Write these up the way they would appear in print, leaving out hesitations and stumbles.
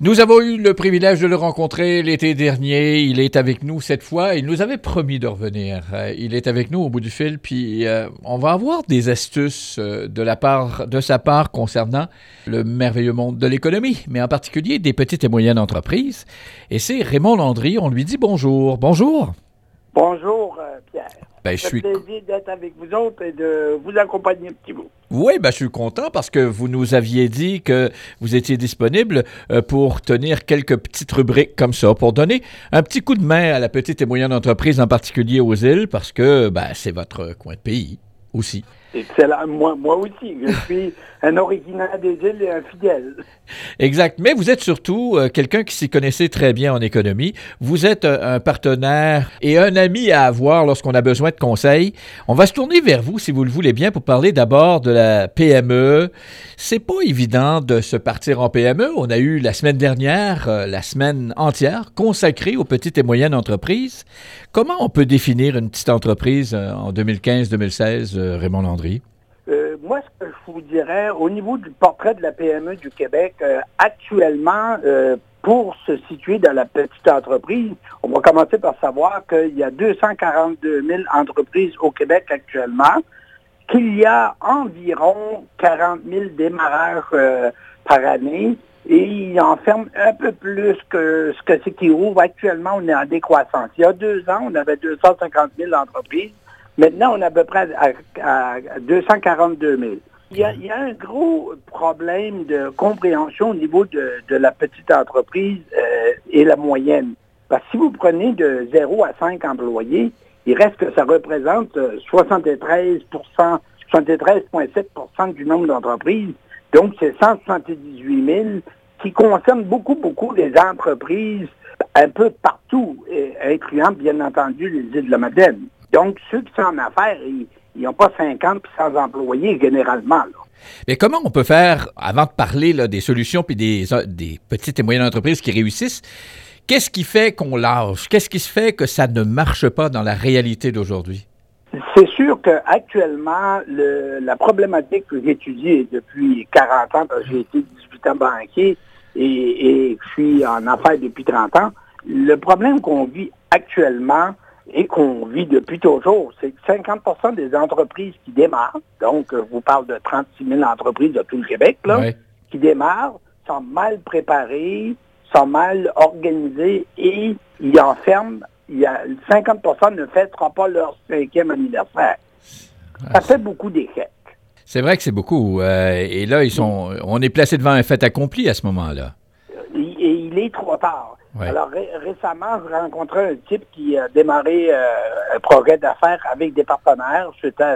Nous avons eu le privilège de le rencontrer l'été dernier. Il est avec nous cette fois. Il nous avait promis de revenir. Il est avec nous au bout du fil. Puis on va avoir des astuces de sa part concernant le merveilleux monde de l'économie, mais en particulier des petites et moyennes entreprises. Et c'est Raymond Landry. On lui dit bonjour. Bonjour. Bonjour, Pierre. Ben, Ça fait plaisir d'être avec vous autres et de vous accompagner un petit bout. Oui, je suis content parce que vous nous aviez dit que vous étiez disponible pour tenir quelques petites rubriques comme ça, pour donner un petit coup de main à la petite et moyenne entreprise, en particulier aux îles, parce que c'est votre coin de pays aussi. Excellent. Moi aussi, je suis un originaire des îles et un fidèle. Exact. Mais vous êtes surtout quelqu'un qui s'y connaissait très bien en économie. Vous êtes un partenaire et un ami à avoir lorsqu'on a besoin de conseils. On va se tourner vers vous, si vous le voulez bien, pour parler d'abord de la PME. C'est pas évident de se partir en PME. On a eu la semaine dernière, la semaine entière, consacrée aux petites et moyennes entreprises. Comment on peut définir une petite entreprise en 2015-2016, Raymond Landry? Moi, ce que je vous dirais, au niveau du portrait de la PME du Québec, actuellement, pour se situer dans la petite entreprise, on va commencer par savoir qu'il y a 242 000 entreprises au Québec actuellement, qu'il y a environ 40 000 démarreurs par année, et il en ferme un peu plus que ce que c'est qui ouvre. Actuellement, on est en décroissance. Il y a 2 ans, on avait 250 000 entreprises. Maintenant, on est à peu près à 242 000. Il y a un gros problème de compréhension au niveau de la petite entreprise et la moyenne. Parce que si vous prenez de 0 à 5 employés, il reste que ça représente 73,7% du nombre d'entreprises. Donc, c'est 178 000 qui concernent beaucoup les entreprises un peu partout, incluant, bien entendu, les îles de la Madeleine. Donc, ceux qui sont en affaires, ils n'ont pas 50 puis 100 employés, généralement. Là. Mais comment on peut faire, avant de parler là, des solutions puis des petites et moyennes entreprises qui réussissent, qu'est-ce qui fait qu'on lâche? Qu'est-ce qui se fait que ça ne marche pas dans la réalité d'aujourd'hui? C'est sûr qu'actuellement, la problématique que j'étudie depuis 40 ans, parce que j'ai été 18 ans banquier et je suis en affaires depuis 30 ans, le problème qu'on vit actuellement et qu'on vit depuis toujours, c'est que 50% des entreprises qui démarrent, donc je vous parle de 36 000 entreprises de tout le Québec, là, oui, qui démarrent, sont mal préparées, sont mal organisées et ils enferment, 50% ne fêteront pas leur 5e anniversaire. Ça fait beaucoup d'échecs. C'est vrai que c'est beaucoup. Et là, on est placé devant un fait accompli à ce moment-là. Et il est trop tard. Ouais. Alors, récemment, j'ai rencontré un type qui a démarré un projet d'affaires avec des partenaires. C'était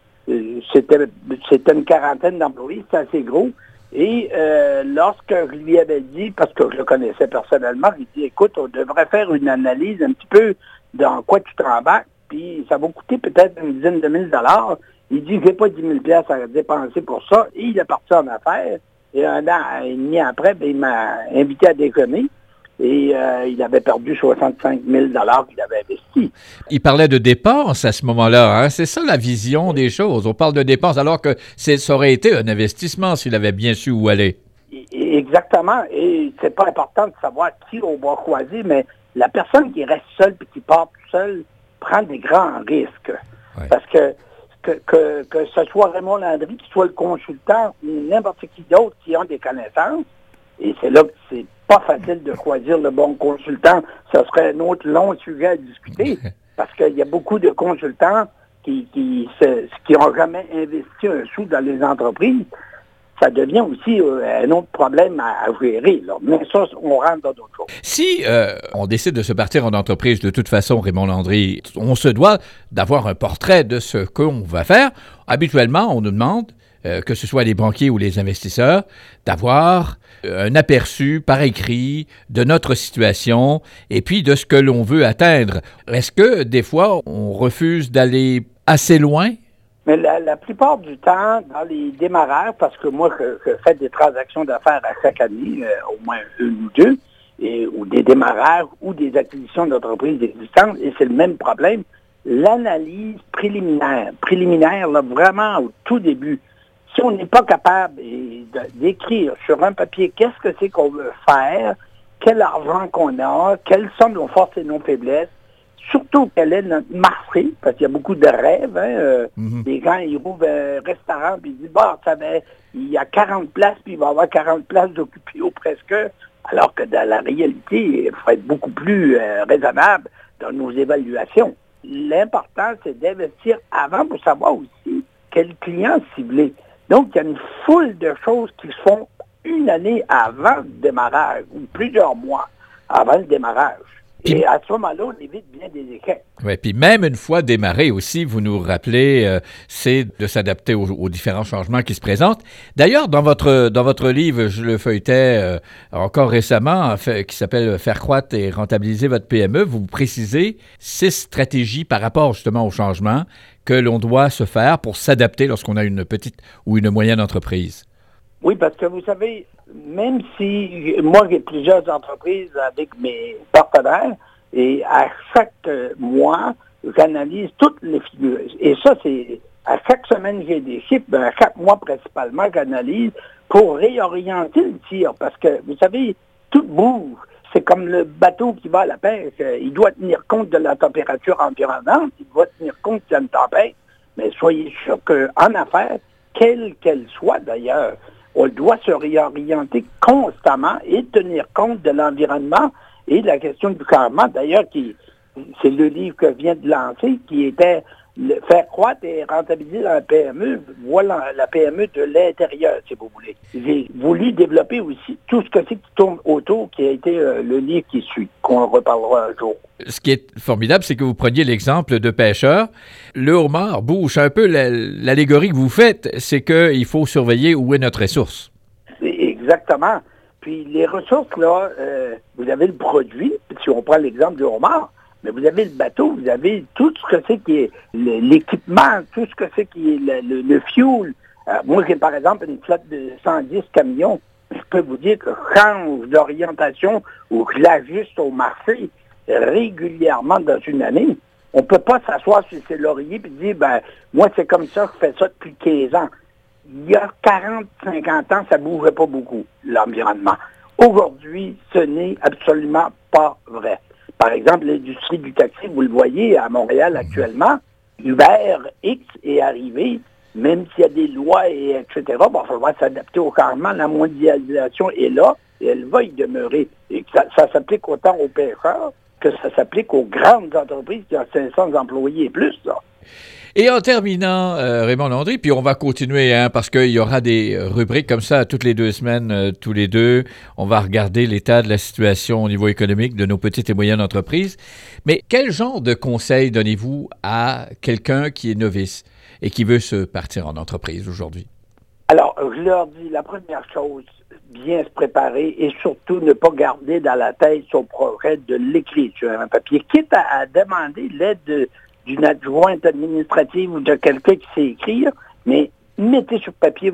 une quarantaine d'employés, c'était assez gros. Et lorsque je lui avais dit, parce que je le connaissais personnellement, il dit, écoute, on devrait faire une analyse un petit peu dans quoi tu t'embarques, puis ça va coûter peut-être une dizaine de mille dollars. Il dit, j'ai pas 10 000 $ à dépenser pour ça. Et il est parti en affaires. Et 1 an et demi après, il m'a invité à déconner. Et il avait perdu 65 000 $ qu'il avait investi. Il parlait de dépenses à ce moment-là. Hein? C'est ça la vision des choses. On parle de dépenses alors que ça aurait été un investissement s'il avait bien su où aller. Exactement. Et c'est pas important de savoir qui on va choisir, mais la personne qui reste seule et qui part toute seule prend des grands risques. Ouais. Parce que ce soit Raymond Landry, qui soit le consultant ou n'importe qui d'autre qui ont des connaissances, et c'est là que c'est pas facile de choisir le bon consultant. Ce serait un autre long sujet à discuter, parce qu'il y a beaucoup de consultants qui n'ont jamais investi un sou dans les entreprises. Ça devient aussi un autre problème à gérer. Là. Mais ça, on rentre dans d'autres choses. Si on décide de se partir en entreprise, de toute façon, Raymond Landry, on se doit d'avoir un portrait de ce qu'on va faire. Habituellement, on nous demande, que ce soit les banquiers ou les investisseurs, d'avoir un aperçu par écrit de notre situation et puis de ce que l'on veut atteindre. Est-ce que, des fois, on refuse d'aller assez loin? Mais la plupart du temps, dans les démarreurs, parce que moi, je fais des transactions d'affaires à chaque année, au moins 1 ou 2, ou des démarreurs ou des acquisitions d'entreprises existantes, et c'est le même problème, l'analyse préliminaire là, vraiment au tout début, Si on n'est pas capable d'écrire sur un papier qu'est-ce que c'est qu'on veut faire, quel argent qu'on a, quelles sont nos forces et nos faiblesses, surtout quel est notre marché, parce qu'il y a beaucoup de rêves. Les gens, ils ouvrent un restaurant, puis ils disent, il y a 40 places, puis il va y avoir 40 places d'occupées ou presque, alors que dans la réalité, il faut être beaucoup plus raisonnable dans nos évaluations. L'important, c'est d'investir avant pour savoir aussi quel client cibler. Donc, il y a une foule de choses qui se font une année avant le démarrage, ou plusieurs mois avant le démarrage. Et à ce moment-là, on évite bien des échecs. Oui, puis même une fois démarré aussi, vous nous rappelez, c'est de s'adapter aux différents changements qui se présentent. D'ailleurs, dans votre livre, je le feuilletais encore récemment, qui s'appelle « Faire croître et rentabiliser votre PME », vous précisez 6 stratégies par rapport justement aux changements que l'on doit se faire pour s'adapter lorsqu'on a une petite ou une moyenne entreprise. Oui, parce que vous savez, même si moi j'ai plusieurs entreprises avec mes partenaires et à chaque mois, j'analyse toutes les figures. Et ça, c'est à chaque semaine j'ai des chiffres, à chaque mois principalement, j'analyse pour réorienter le tir. Parce que vous savez, tout bouge. C'est comme le bateau qui va à la pêche. Il doit tenir compte de la température environnante, il doit tenir compte qu'il y a une tempête. Mais soyez sûr qu'en affaires, quelle qu'elle soit d'ailleurs, on doit se réorienter constamment et tenir compte de l'environnement et de la question du changement. D'ailleurs, c'est le livre que je viens de lancer, qui était Faire croître et rentabiliser la PME. Voilà la PME de l'intérieur, si vous voulez. J'ai voulu développer aussi tout ce que c'est qui tourne autour, qui a été le livre qui suit, qu'on reparlera un jour. Ce qui est formidable, c'est que vous preniez l'exemple de pêcheurs. Le homard bouche un peu l'allégorie que vous faites, c'est qu'il faut surveiller où est notre ressource. Exactement. Puis les ressources, là, vous avez le produit, si on prend l'exemple du homard, mais vous avez le bateau, vous avez tout ce que c'est qui est l'équipement, tout ce que c'est qui est le fuel. Moi, j'ai par exemple une flotte de 110 camions. Je peux vous dire que je change d'orientation ou que je l'ajuste au marché régulièrement dans une année. On ne peut pas s'asseoir sur ses lauriers et dire, moi, c'est comme ça, je fais ça depuis 15 ans. Il y a 40, 50 ans, ça ne bougeait pas beaucoup, l'environnement. Aujourd'hui, ce n'est absolument pas vrai. Par exemple, l'industrie du taxi, vous le voyez à Montréal actuellement, Uber X est arrivé, même s'il y a des lois, etc., il va falloir s'adapter au changement. La mondialisation est là et elle va y demeurer. Et ça s'applique autant aux pêcheurs que ça s'applique aux grandes entreprises qui ont 500 employés et plus. Là. Et en terminant, Raymond Landry, puis on va continuer, parce qu'il y aura des rubriques comme ça toutes les 2 semaines, tous les deux. On va regarder l'état de la situation au niveau économique de nos petites et moyennes entreprises. Mais quel genre de conseils donnez-vous à quelqu'un qui est novice et qui veut se partir en entreprise aujourd'hui? Alors, je leur dis, la première chose, bien se préparer et surtout ne pas garder dans la tête son projet de l'écrire sur un papier, quitte à demander l'aide d'une adjointe administrative ou de quelqu'un qui sait écrire, mais mettez sur papier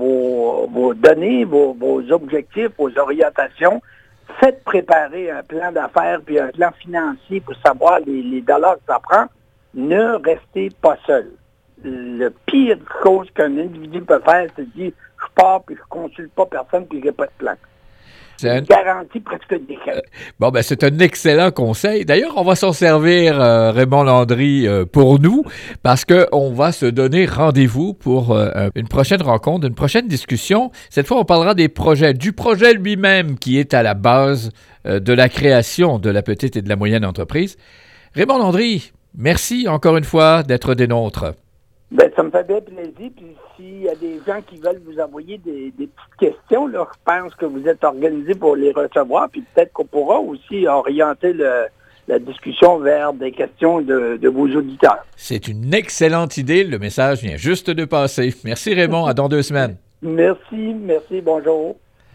vos données, vos objectifs, vos orientations. Faites préparer un plan d'affaires puis un plan financier pour savoir les dollars que ça prend. Ne restez pas seul. Le pire chose qu'un individu peut faire, c'est de dire « je pars puis je consulte pas personne puis j'ai pas de plan ». C'est une garantie presque d'échec. Bon, c'est un excellent conseil. D'ailleurs, on va s'en servir, Raymond Landry, pour nous, parce qu'on va se donner rendez-vous pour une prochaine rencontre, une prochaine discussion. Cette fois, on parlera du projet lui-même qui est à la base de la création de la petite et de la moyenne entreprise. Raymond Landry, merci encore une fois d'être des nôtres. Ça me fait bien plaisir. Puis s'il y a des gens qui veulent vous envoyer des petites questions, là, je pense que vous êtes organisé pour les recevoir. Puis peut-être qu'on pourra aussi orienter la discussion vers des questions de vos auditeurs. C'est une excellente idée. Le message vient juste de passer. Merci Raymond. À dans 2 semaines. Merci. Bonjour.